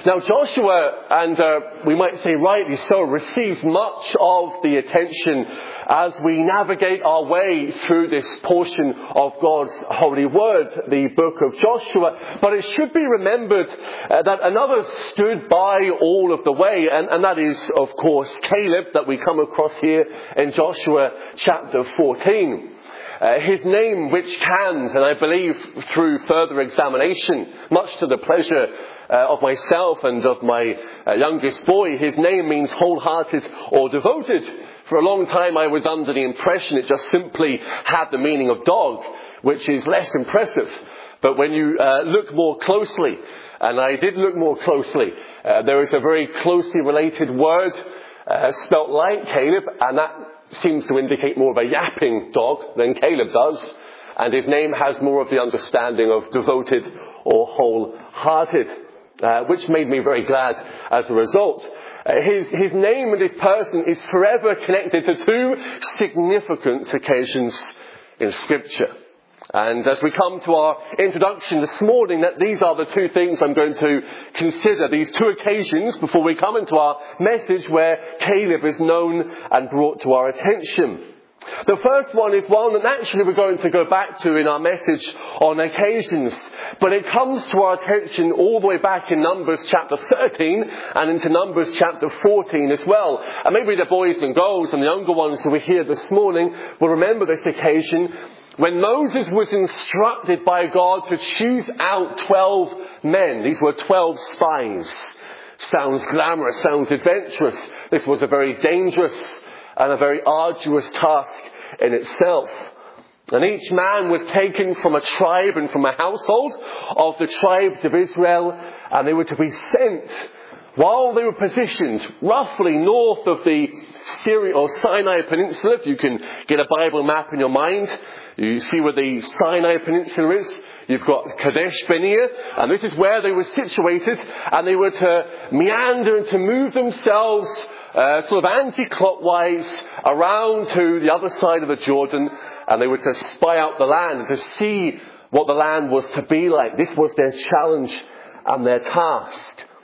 Now Joshua, and we might say rightly so, receives much of the attention as we navigate our way through this portion of God's holy word, the book of Joshua. But it should be remembered that another stood by all of the way, and that is, of course, Caleb, that we come across here in Joshua chapter 14. His name, which can, and I believe through further examination, much to the pleasure of myself and of my youngest boy, his name means wholehearted or devoted. For a long time I was under the impression it just simply had the meaning of dog, which is less impressive. But when you look more closely, and I did look more closely, there is a very closely related word spelt like Caleb, and that seems to indicate more of a yapping dog than Caleb does. And his name has more of the understanding of devoted or wholehearted, which made me very glad as a result. His name and his person is forever connected to two significant occasions in Scripture. And as we come to our introduction this morning, that these are the two things I'm going to consider, these two occasions before we come into our message where Caleb is known and brought to our attention. The first one is one that naturally we're going to go back to in our message on occasions, but it comes to our attention all the way back in Numbers chapter 13 and into Numbers chapter 14 as well. And maybe the boys and girls and the younger ones who were here this morning will remember this occasion when Moses was instructed by God to choose out 12 men. These were 12 spies. Sounds glamorous, sounds adventurous. This was a very dangerous and a very arduous task in itself. And each man was taken from a tribe and from a household of the tribes of Israel, and they were to be sent while they were positioned roughly north of the Sinai Peninsula. If you can get a Bible map in your mind, you see where the Sinai Peninsula is. You've got Kadesh Barnea, and this is where they were situated, and they were to meander and to move themselves sort of anti-clockwise around to the other side of the Jordan, and they were to spy out the land and to see what the land was to be like. This was their challenge and their task.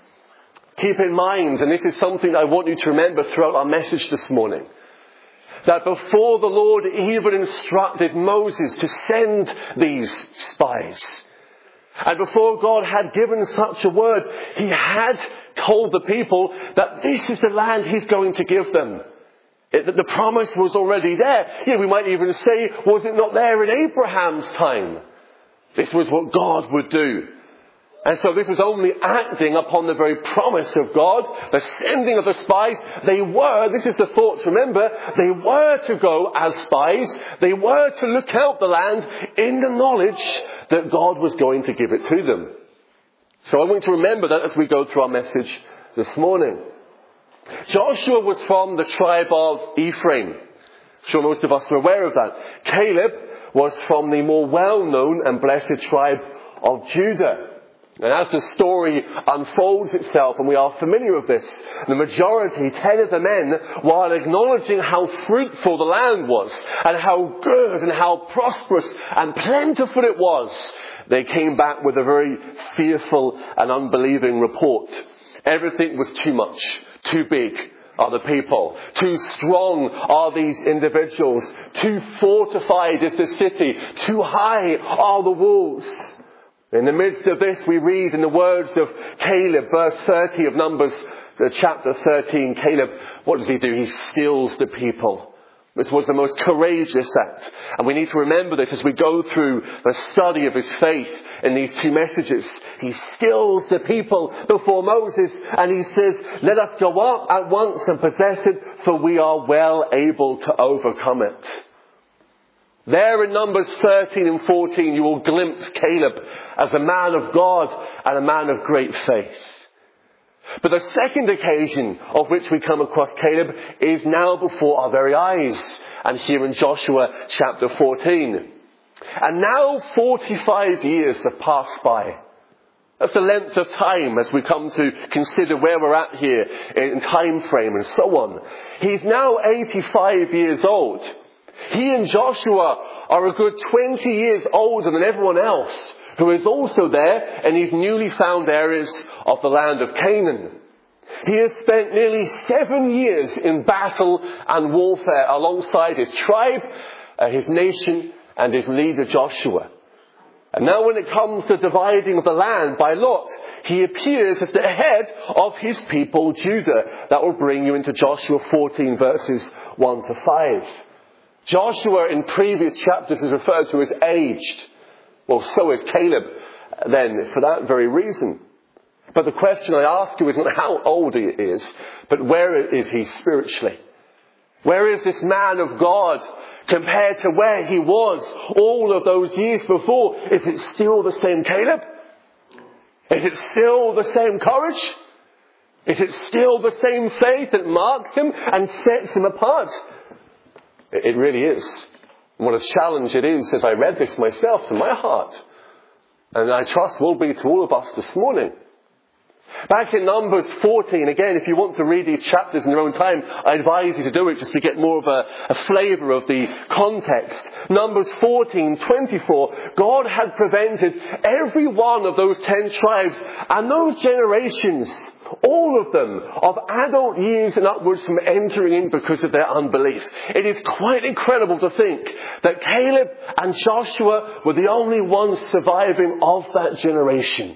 Keep in mind, and this is something I want you to remember throughout our message this morning, that before the Lord even instructed Moses to send these spies, and before God had given such a word, he had told the people that this is the land he's going to give them. The promise was already there. Yeah, we might even say, was it not there in Abraham's time? This was what God would do. And so this was only acting upon the very promise of God, the sending of the spies. This is the thought to remember, they were to go as spies. They were to look out the land in the knowledge that God was going to give it to them. So I want you to remember that as we go through our message this morning. Joshua was from the tribe of Ephraim. I'm sure most of us are aware of that. Caleb was from the more well-known and blessed tribe of Judah. And as the story unfolds itself, and we are familiar with this, the majority, 10 of the men, while acknowledging how fruitful the land was, and how good and how prosperous and plentiful it was, they came back with a very fearful and unbelieving report. Everything was too much, too big are the people, too strong are these individuals, too fortified is the city, too high are the walls. In the midst of this, we read in the words of Caleb, verse 30 of Numbers, chapter 13, Caleb, what does he do? He stills the people. This was the most courageous act. And we need to remember this as we go through the study of his faith in these two messages. He stills the people before Moses, and he says, let us go up at once and possess it, for we are well able to overcome it. There in Numbers 13 and 14, you will glimpse Caleb as a man of God and a man of great faith. But the second occasion of which we come across Caleb is now before our very eyes, and here in Joshua chapter 14. And now 45 years have passed by. That's the length of time as we come to consider where we're at here in time frame and so on. He's now 85 years old. He and Joshua are a good 20 years older than everyone else who is also there in these newly found areas of the land of Canaan. He has spent nearly 7 years in battle and warfare alongside his tribe, his nation, and his leader Joshua. And now when it comes to dividing of the land by lot, he appears as the head of his people, Judah. That will bring you into Joshua 14 verses 1 to 5. Joshua in previous chapters is referred to as aged. Well, so is Caleb then, for that very reason. But the question I ask you is not how old he is, but where is he spiritually? Where is this man of God compared to where he was all of those years before? Is it still the same Caleb? Is it still the same courage? Is it still the same faith that marks him and sets him apart? It really is. And what a challenge it is as I read this myself to my heart. And I trust will be to all of us this morning. Back in Numbers 14, again, if you want to read these chapters in your own time, I advise you to do it just to get more of a flavour of the context. Numbers 14:24, God had prevented every one of those 10 tribes and those generations, all of them, of adult years and upwards from entering in because of their unbelief. It is quite incredible to think that Caleb and Joshua were the only ones surviving of that generation,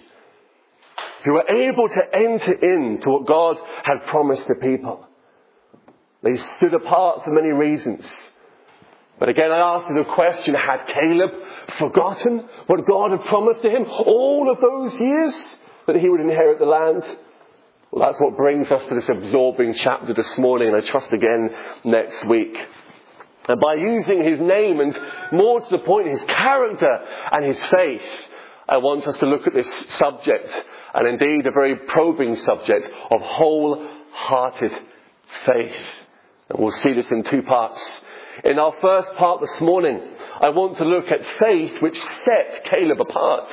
who were able to enter into what God had promised the people. They stood apart for many reasons. But again, I ask you the question, had Caleb forgotten what God had promised to him all of those years that he would inherit the land? Well, that's what brings us to this absorbing chapter this morning, and I trust again next week. And by using his name and, more to the point, his character and his faith, I want us to look at this subject, and indeed a very probing subject, of wholehearted faith. And we'll see this in 2 parts. In our first part this morning, I want to look at faith which set Caleb apart.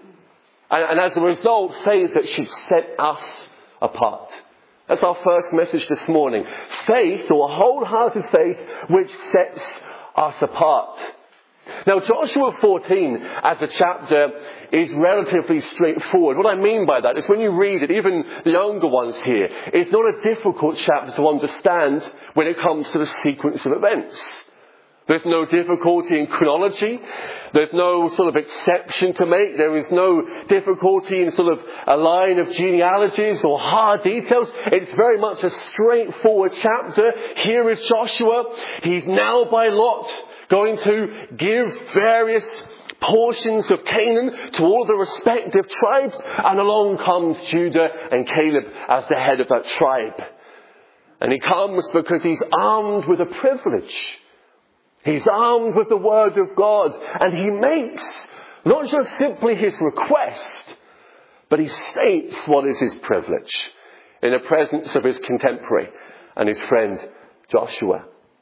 And as a result, faith that should set us apart. That's our first message this morning. Faith, or wholehearted faith, which sets us apart. Now, Joshua 14 as a chapter is relatively straightforward. What I mean by that is when you read it, even the younger ones here, it's not a difficult chapter to understand when it comes to the sequence of events. There's no difficulty in chronology. There's no sort of exception to make. There is no difficulty in sort of a line of genealogies or hard details. It's very much a straightforward chapter. Here is Joshua. He's now by lot going to give various portions of Canaan to all the respective tribes, and along comes Judah and Caleb as the head of that tribe. And he comes because he's armed with a privilege. He's armed with the word of God, and he makes not just simply his request, but he states what is his privilege in the presence of his contemporary and his friend Joshua.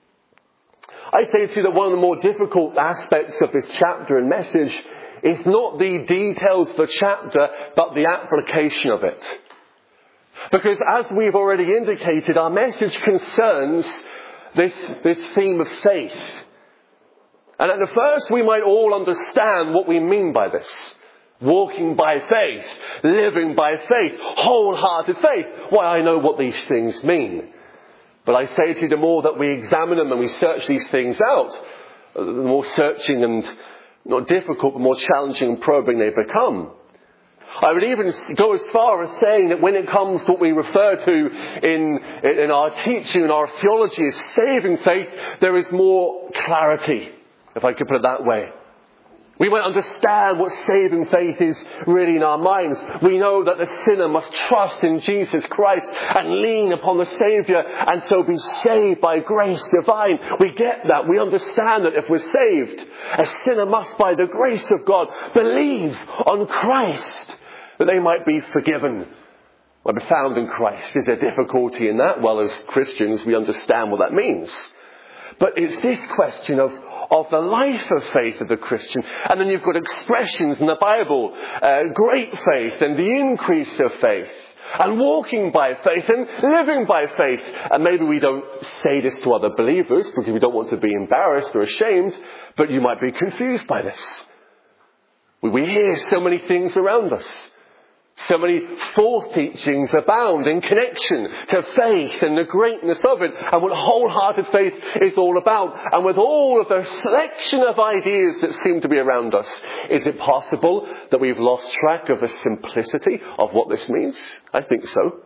I say to you that one of the more difficult aspects of this chapter and message is not the details of the chapter, but the application of it. Because as we've already indicated, our message concerns this theme of faith. And at the first, we might all understand what we mean by this. Walking by faith, living by faith, wholehearted faith. Why, I know what these things mean. But I say to you, the more that we examine them and we search these things out, the more searching and not difficult, but more challenging and probing they become. I would even go as far as saying that when it comes to what we refer to in our teaching and our theology as saving faith, there is more clarity, if I could put it that way. We might understand what saving faith is really in our minds. We know that the sinner must trust in Jesus Christ and lean upon the Saviour and so be saved by grace divine. We get that. We understand that if we're saved, a sinner must by the grace of God believe on Christ that they might be forgiven, might be found in Christ. Is there difficulty in that? Well, as Christians, we understand what that means. But it's this question of the life of faith of the Christian. And then you've got expressions in the Bible, great faith and the increase of faith, and walking by faith and living by faith. And maybe we don't say this to other believers because we don't want to be embarrassed or ashamed, but you might be confused by this. We hear so many things around us. So many false teachings abound in connection to faith and the greatness of it and what wholehearted faith is all about. And with all of the selection of ideas that seem to be around us, is it possible that we've lost track of the simplicity of what this means? I think so.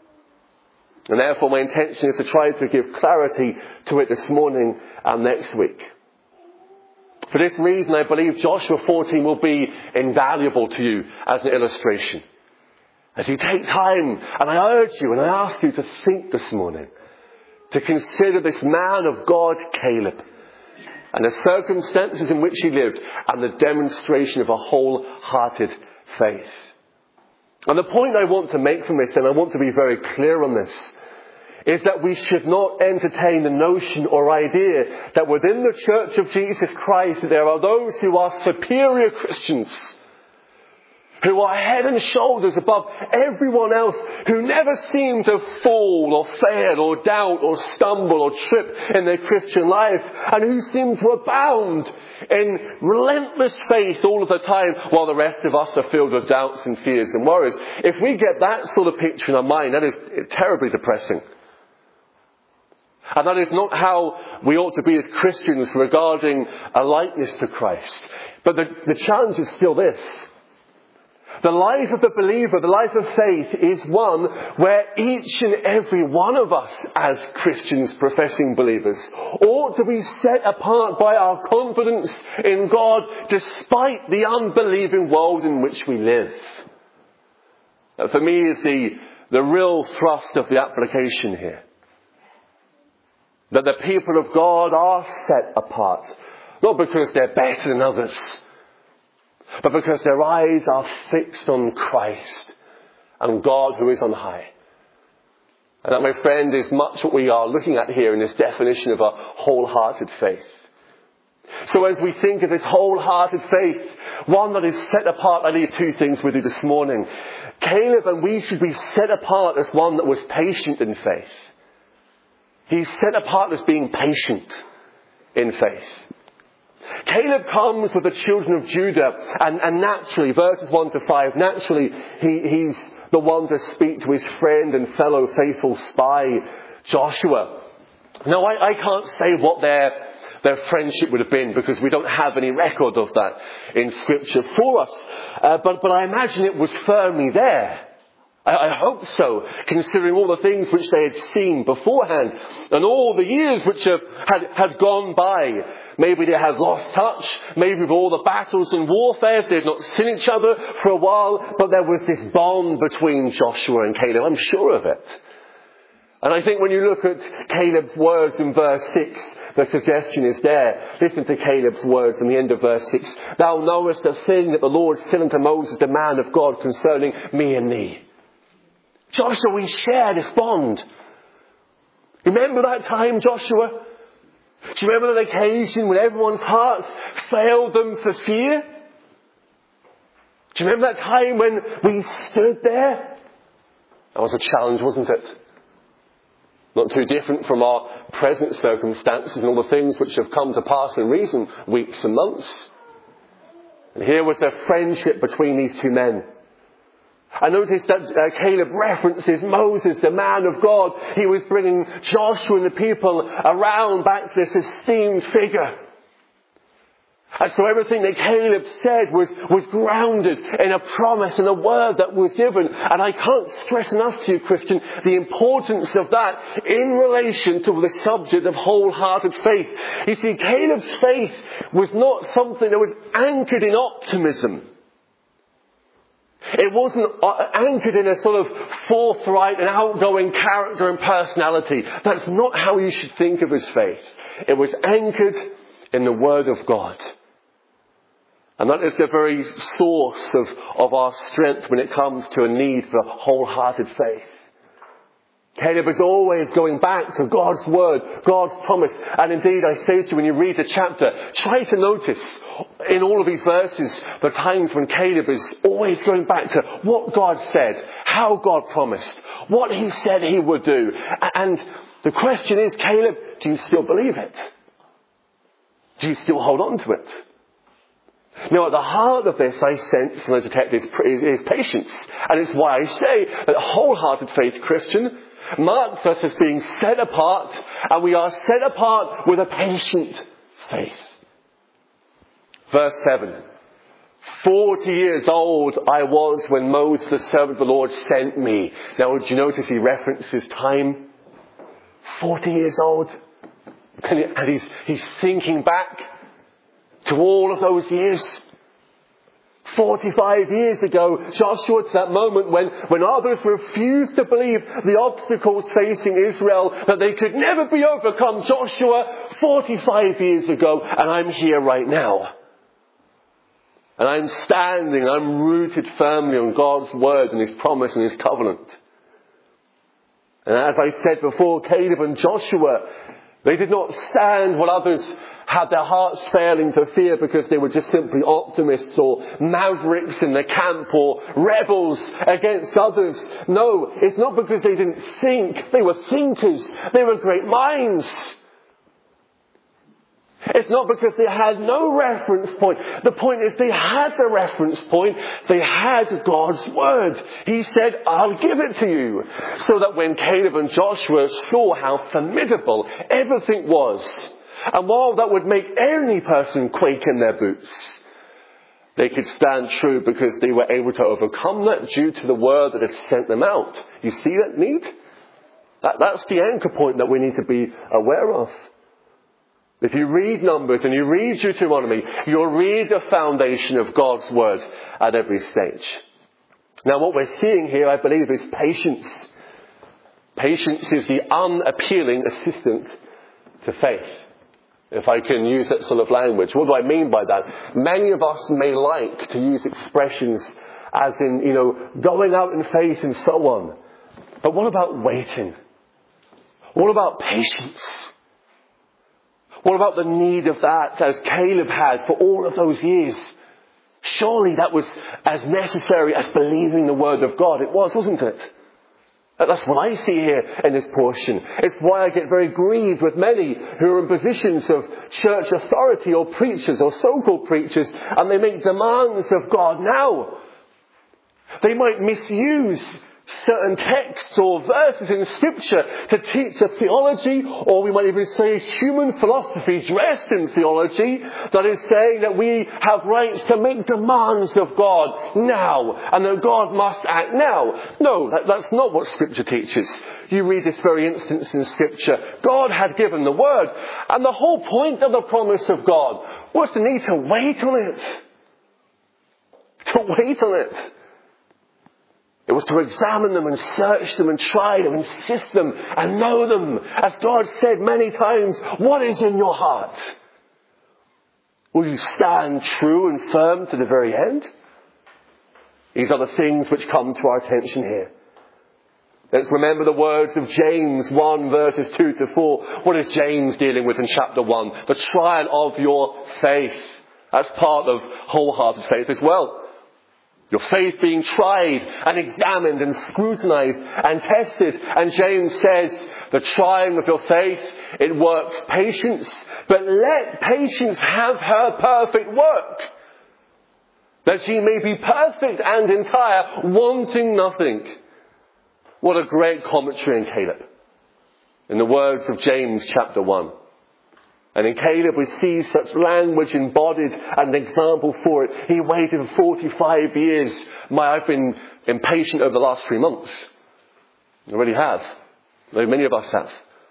And therefore my intention is to try to give clarity to it this morning and next week. For this reason, I believe Joshua 14 will be invaluable to you as an illustration. As you take time, and I urge you and I ask you to think this morning, to consider this man of God, Caleb, and the circumstances in which he lived, and the demonstration of a wholehearted faith. And the point I want to make from this, and I want to be very clear on this, is that we should not entertain the notion or idea that within the Church of Jesus Christ there are those who are superior Christians, who are head and shoulders above everyone else, who never seem to fall or fail or doubt or stumble or trip in their Christian life, and who seem to abound in relentless faith all of the time, while the rest of us are filled with doubts and fears and worries. If we get that sort of picture in our mind, that is terribly depressing. And that is not how we ought to be as Christians regarding a likeness to Christ. But the challenge is still this. The life of the believer, the life of faith, is one where each and every one of us as Christians, professing believers, ought to be set apart by our confidence in God despite the unbelieving world in which we live. That for me is the real thrust of the application here. That the people of God are set apart, not because they're better than others, but because their eyes are fixed on Christ and God who is on high. And that, my friend, is much what we are looking at here in this definition of a wholehearted faith. So as we think of this wholehearted faith, one that is set apart, I leave two things with you this morning. Caleb and we should be set apart as one that was patient in faith. He's set apart as being patient in faith. Caleb comes with the children of Judah, and naturally, verses 1 to 5, naturally, he's the one to speak to his friend and fellow faithful spy, Joshua. Now, I can't say what their friendship would have been, because we don't have any record of that in Scripture for us. But I imagine it was firmly there. I hope so, considering all the things which they had seen beforehand, and all the years which had gone by. Maybe they had lost touch. Maybe with all the battles and warfares, they had not seen each other for a while. But there was this bond between Joshua and Caleb. I'm sure of it. And I think when you look at Caleb's words in verse 6, the suggestion is there. Listen to Caleb's words in the end of verse 6. Thou knowest the thing that the Lord said unto Moses, the man of God, concerning me and thee. Joshua, we share this bond. Remember that time, Joshua? Do you remember that occasion when everyone's hearts failed them for fear? Do you remember that time when we stood there? That was a challenge, wasn't it? Not too different from our present circumstances and all the things which have come to pass in recent weeks and months. And here was the friendship between these two men. I noticed that Caleb references Moses, the man of God. He was bringing Joshua and the people around back to this esteemed figure. And so everything that Caleb said was grounded in a promise and a word that was given. And I can't stress enough to you, Christian, the importance of that in relation to the subject of wholehearted faith. You see, Caleb's faith was not something that was anchored in optimism. It wasn't anchored in a sort of forthright and outgoing character and personality. That's not how you should think of his faith. It was anchored in the Word of God. And that is the very source of our strength when it comes to a need for wholehearted faith. Caleb is always going back to God's word, God's promise. And indeed, I say to you, when you read the chapter, try to notice in all of these verses the times when Caleb is always going back to what God said, how God promised, what he said he would do. And the question is, Caleb, do you still believe it? Do you still hold on to it? Now, at the heart of this, I sense and I detect is patience. And it's why I say that wholehearted faith Christian marks us as being set apart, and we are set apart with a patient faith. Verse 7. 40 years old I was when Moses, the servant of the Lord, sent me. Now, do you notice he references time? 40 years old. And he's thinking back to all of those years. 45 years ago, Joshua, to that moment when others refused to believe the obstacles facing Israel, that they could never be overcome. Joshua, 45 years ago, and I'm here right now. And I'm standing, I'm rooted firmly on God's word and His promise and His covenant. And as I said before, Caleb and Joshua, they did not stand while others had their hearts failing for fear because they were just simply optimists or mavericks in the camp or rebels against others. No, it's not because they didn't think. They were thinkers. They were great minds. It's not because they had no reference point. The point is they had the reference point. They had God's word. He said, I'll give it to you. So that when Caleb and Joshua saw how formidable everything was, and while that would make any person quake in their boots, they could stand true because they were able to overcome that due to the word that had sent them out. You see that need? That's the anchor point that we need to be aware of. If you read Numbers and you read Deuteronomy, you'll read the foundation of God's word at every stage. Now what we're seeing here, I believe, is patience. Patience is the unappealing assistant to faith. If I can use that sort of language. What do I mean by that? Many of us may like to use expressions as in, going out in faith and so on. But what about waiting? What about patience? What about the need of that as Caleb had for all of those years? Surely that was as necessary as believing the word of God. It was, wasn't it? That's what I see here in this portion. It's why I get very grieved with many who are in positions of church authority or preachers or so-called preachers, and they make demands of God now. They might misuse certain texts or verses in Scripture to teach a theology, or we might even say human philosophy dressed in theology, that is saying that we have rights to make demands of God now, and that God must act now. No, that's not what Scripture teaches. You read this very instance in Scripture. God had given the word, and the whole point of the promise of God was the need to wait on it. To wait on it. It was to examine them and search them and try them and sift them and know them. As God said many times, what is in your heart? Will you stand true and firm to the very end? These are the things which come to our attention here. Let's remember the words of James 1 verses 2 to 4. What is James dealing with in chapter 1? The trial of your faith. That's part of wholehearted faith as well. Your faith being tried and examined and scrutinized and tested. And James says, the trying of your faith, it works patience. But let patience have her perfect work, that she may be perfect and entire, wanting nothing. What a great commentary in Caleb. In the words of James chapter 1. And in Caleb we see such language embodied and an example for it. He waited for 45 years. I've been impatient over the last 3 months. I really have. Many of us have.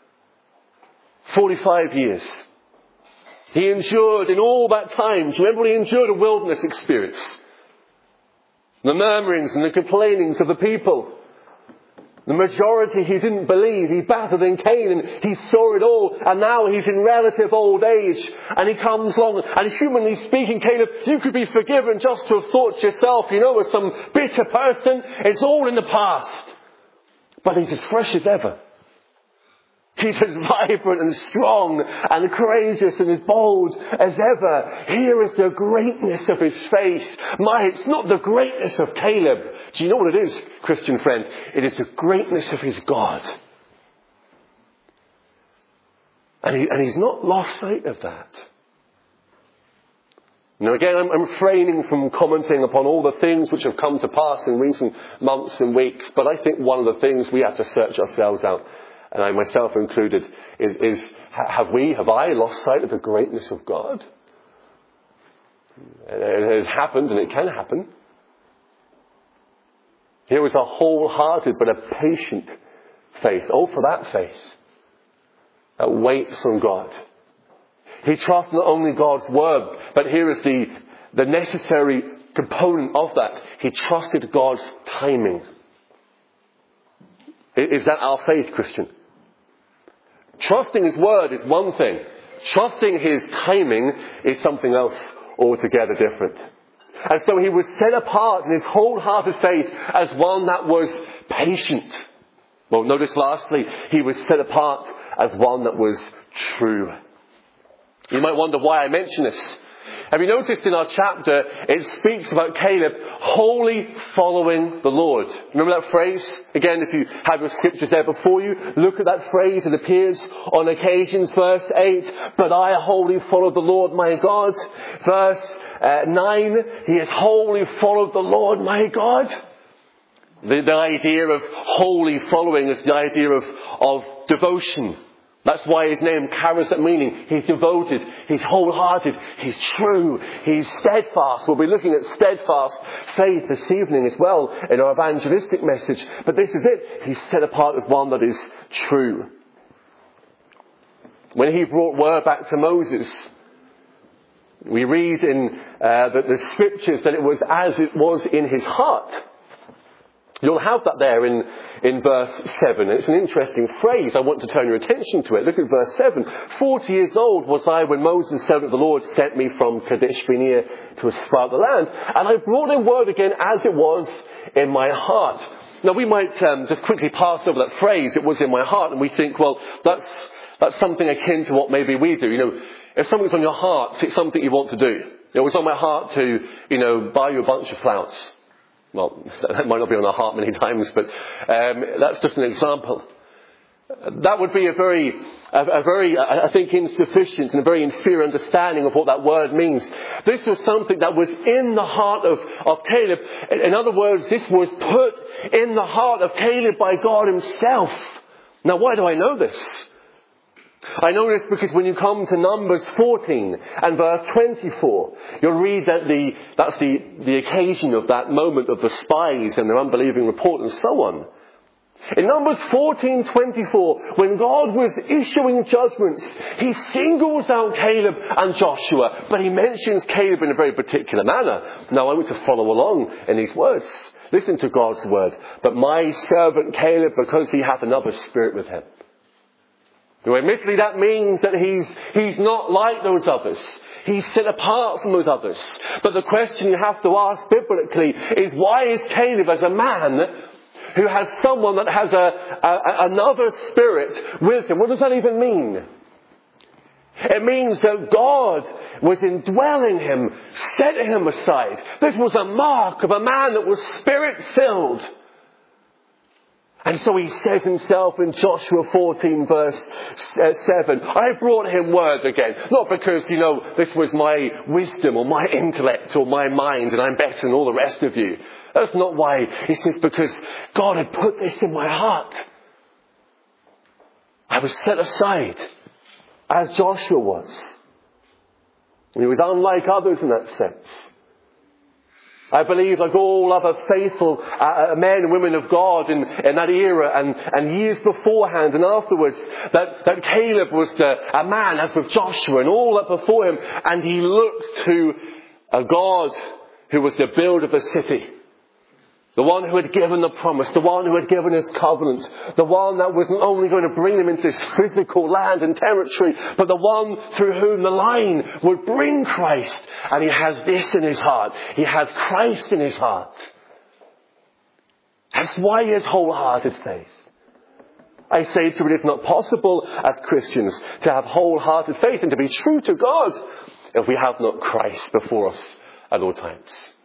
45 years. He endured in all that time. Do you remember when he endured a wilderness experience? The murmurings and the complainings of the people. The majority he didn't believe. He battled in Canaan. He saw it all. And now he's in relative old age. And he comes along. And humanly speaking, Caleb, you could be forgiven just to have thought to yourself, as some bitter person. It's all in the past. But he's as fresh as ever. He's as vibrant and strong and courageous and as bold as ever. Here is the greatness of his faith. It's not the greatness of Caleb. Do you know what it is, Christian friend? It is the greatness of his God. And he's not lost sight of that. Now again, I'm refraining from commenting upon all the things which have come to pass in recent months and weeks, but I think one of the things we have to search ourselves out, and I myself included, is have I lost sight of the greatness of God? It has happened, and it can happen. Here is a wholehearted but a patient faith. Oh, for that faith that waits on God. He trusts not only God's word, but here is the necessary component of that. He trusted God's timing. Is that our faith, Christian? Trusting His word is one thing. Trusting His timing is something else altogether different. And so he was set apart in his wholehearted faith as one that was patient. Well, notice lastly, he was set apart as one that was true. You might wonder why I mention this. Have you noticed in our chapter, it speaks about Caleb wholly following the Lord. Remember that phrase? Again, if you have your scriptures there before you, look at that phrase. It appears on occasions. Verse 8, but I wholly followed the Lord my God. Verse 9, he has wholly followed the Lord my God. The idea of wholly following is the idea of devotion. That's why his name carries that meaning. He's devoted, he's wholehearted, he's true, he's steadfast. We'll be looking at steadfast faith this evening as well in our evangelistic message. But this is it. He's set apart as one that is true. When he brought word back to Moses, we read in the scriptures that it was as it was in his heart. You'll have that there in verse 7. It's an interesting phrase. I want to turn your attention to it. Look at verse 7. 40 years old was I when Moses, servant of the Lord, sent me from Kadesh Barnea to espy the land. And I brought in word again as it was in my heart. Now we might just quickly pass over that phrase, it was in my heart, and we think, well, that's something akin to what maybe we do. You know, if something's on your heart, it's something you want to do. It was on my heart to, buy you a bunch of flowers. Well, that might not be on our heart many times, but that's just an example. That would be a very, I think, insufficient and a very inferior understanding of what that word means. This was something that was in the heart of Caleb. In other words, this was put in the heart of Caleb by God himself. Now, why do I know this? I know this because when you come to Numbers 14 and verse 24, you'll read that that's the occasion of that moment of the spies and their unbelieving report and so on. In Numbers 14:24, when God was issuing judgments, he singles out Caleb and Joshua, but he mentions Caleb in a very particular manner. Now I want to follow along in these words. Listen to God's word. But my servant Caleb, because he hath another spirit with him. Now, admittedly, that means that he's not like those others. He's set apart from those others. But the question you have to ask biblically is, why is Caleb, as a man who has someone that has another spirit with him? What does that even mean? It means that God was indwelling him, setting him aside. This was a mark of a man that was spirit-filled. And so he says himself in Joshua 14 verse 7, I brought him word again. Not because, this was my wisdom or my intellect or my mind and I'm better than all the rest of you. That's not why. He says because God had put this in my heart. I was set aside as Joshua was. And he was unlike others in that sense. I believe, like all other faithful men and women of God in that era and years beforehand and afterwards, that Caleb was a man, as with Joshua and all that before him, and he looked to a God who was the builder of the city. The one who had given the promise, the one who had given his covenant, the one that was not only going to bring them into this physical land and territory, but the one through whom the line would bring Christ. And he has this in his heart. He has Christ in his heart. That's why he has wholehearted faith. I say to you, it is not possible as Christians to have wholehearted faith and to be true to God if we have not Christ before us at all times.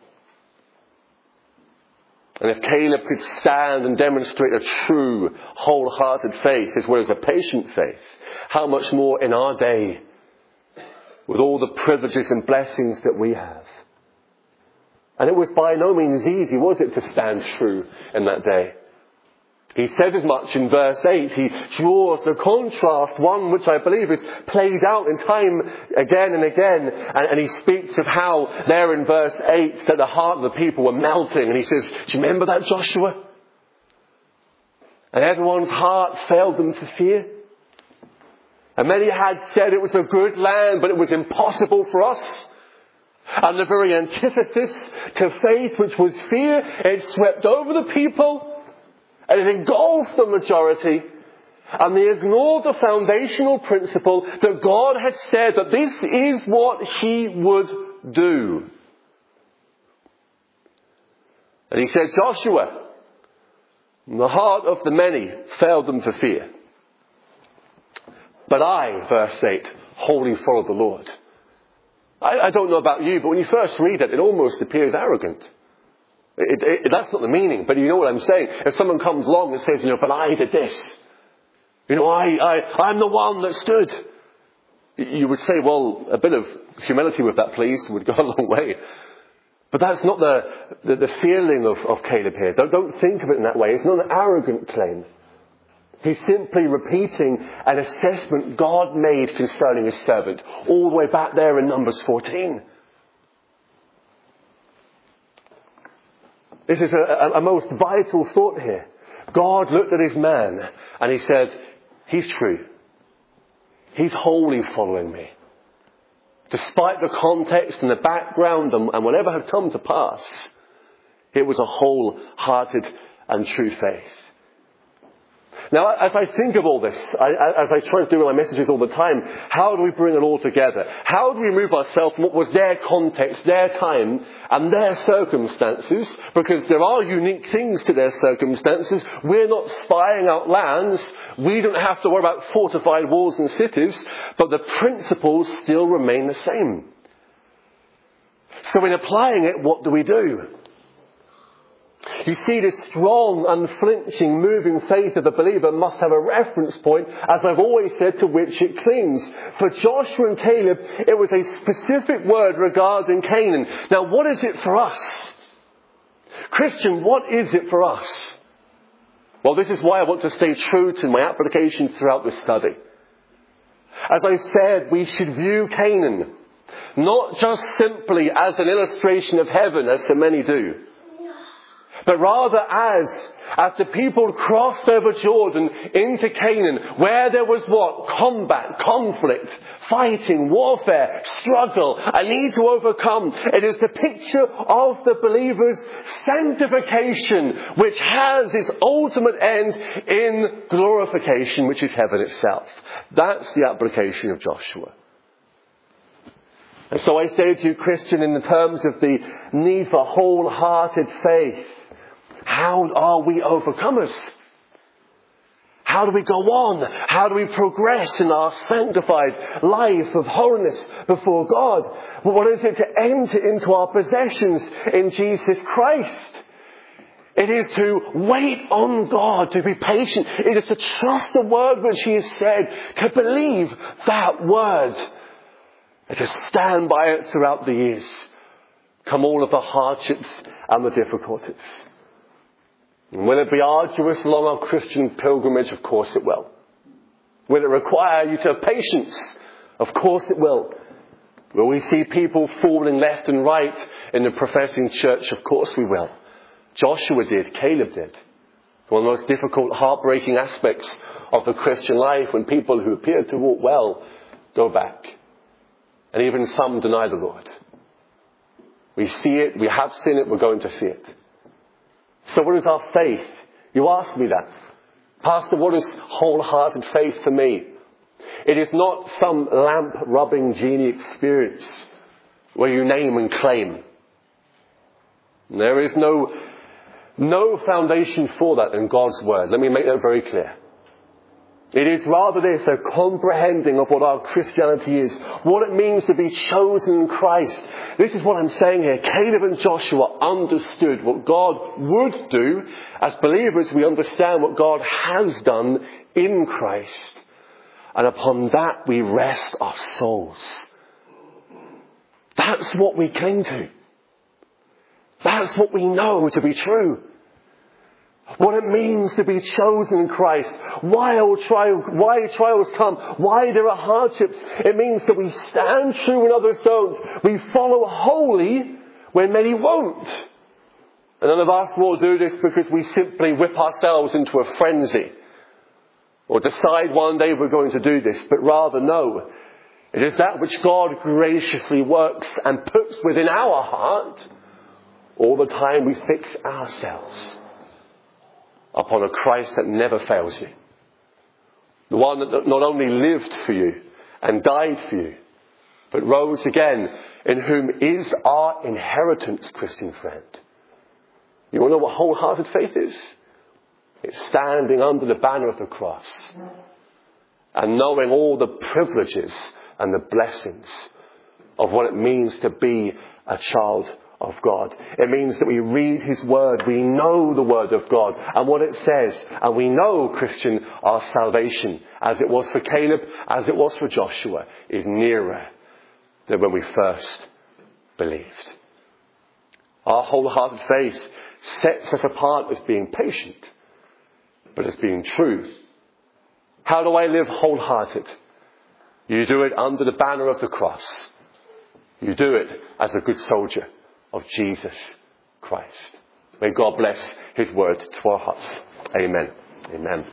And if Caleb could stand and demonstrate a true, wholehearted faith as well as a patient faith, how much more in our day with all the privileges and blessings that we have. And it was by no means easy, was it, to stand true in that day? He said as much in verse 8. He draws the contrast, one which I believe is played out in time again and again. And he speaks of how there in verse 8 that the heart of the people were melting. And he says, do you remember that, Joshua? And everyone's heart failed them for fear. And many had said it was a good land, but it was impossible for us. And the very antithesis to faith, which was fear, it swept over the people. And it engulfed the majority. And they ignored the foundational principle that God had said that this is what He would do. And He said, Joshua, the heart of the many failed them for fear. But I, verse 8, wholly followed the Lord. I don't know about you, but when you first read it, it almost appears arrogant. That's not the meaning, but you know what I'm saying. If someone comes along and says, but I did this. I'm the one that stood. You would say, well, a bit of humility with that, please, would go a long way. But that's not the feeling of Caleb here. Don't think of it in that way. It's not an arrogant claim. He's simply repeating an assessment God made concerning His servant, all the way back there in Numbers 14. This is a most vital thought here. God looked at His man and He said, he's true. He's wholly following me. Despite the context and the background and whatever had come to pass, it was a wholehearted and true faith. Now, as I think of all this, as I try to do with my messages all the time, how do we bring it all together? How do we remove ourselves from what was their context, their time, and their circumstances? Because there are unique things to their circumstances. We're not spying out lands. We don't have to worry about fortified walls and cities. But the principles still remain the same. So in applying it, what do we do? You see, this strong, unflinching, moving faith of the believer must have a reference point, as I've always said, to which it clings. For Joshua and Caleb, it was a specific word regarding Canaan. Now, what is it for us? Christian, what is it for us? Well, this is why I want to stay true to my application throughout this study. As I said, we should view Canaan not just simply as an illustration of heaven, as so many do, but rather as the people crossed over Jordan into Canaan, where there was what? Combat, conflict, fighting, warfare, struggle, a need to overcome. It is the picture of the believer's sanctification, which has its ultimate end in glorification, which is heaven itself. That's the application of Joshua. And so I say to you, Christian, in the terms of the need for wholehearted faith, how are we overcomers? How do we go on? How do we progress in our sanctified life of holiness before God? What is it to enter into our possessions in Jesus Christ? It is to wait on God, to be patient. It is to trust the word which He has said, to believe that word, and to stand by it throughout the years, come all of the hardships and the difficulties. And will it be arduous along our Christian pilgrimage? Of course it will. Will it require you to have patience? Of course it will. Will we see people falling left and right in the professing church? Of course we will. Joshua did. Caleb did. One of the most difficult, heartbreaking aspects of the Christian life, when people who appear to walk well go back. And even some deny the Lord. We see it. We have seen it. We're going to see it. So what is our faith? You ask me that. Pastor, what is wholehearted faith for me? It is not some lamp-rubbing genie experience where you name and claim. There is no foundation for that in God's word. Let me make that very clear. It is rather this, a comprehending of what our Christianity is, what it means to be chosen in Christ. This is what I'm saying here. Caleb and Joshua understood what God would do. As believers, we understand what God has done in Christ. And upon that we rest our souls. That's what we cling to. That's what we know to be true. What it means to be chosen in Christ. Why trials come. Why there are hardships. It means that we stand true when others don't. We follow wholly when many won't. And none of us will do this because we simply whip ourselves into a frenzy. Or decide one day we're going to do this. But rather, no. It is that which God graciously works and puts within our heart all the time we fix ourselves upon a Christ that never fails you. The one that not only lived for you and died for you, but rose again, in whom is our inheritance, Christian friend. You want to know what wholehearted faith is? It's standing under the banner of the cross and knowing all the privileges and the blessings of what it means to be a child of God. It means that we read His Word, we know the Word of God and what it says, and we know, Christian, our salvation, as it was for Caleb, as it was for Joshua, is nearer than when we first believed. Our wholehearted faith sets us apart as being patient, but as being true. How do I live wholehearted? You do it under the banner of the cross. You do it as a good soldier of Jesus Christ. May God bless His word to our hearts. Amen. Amen.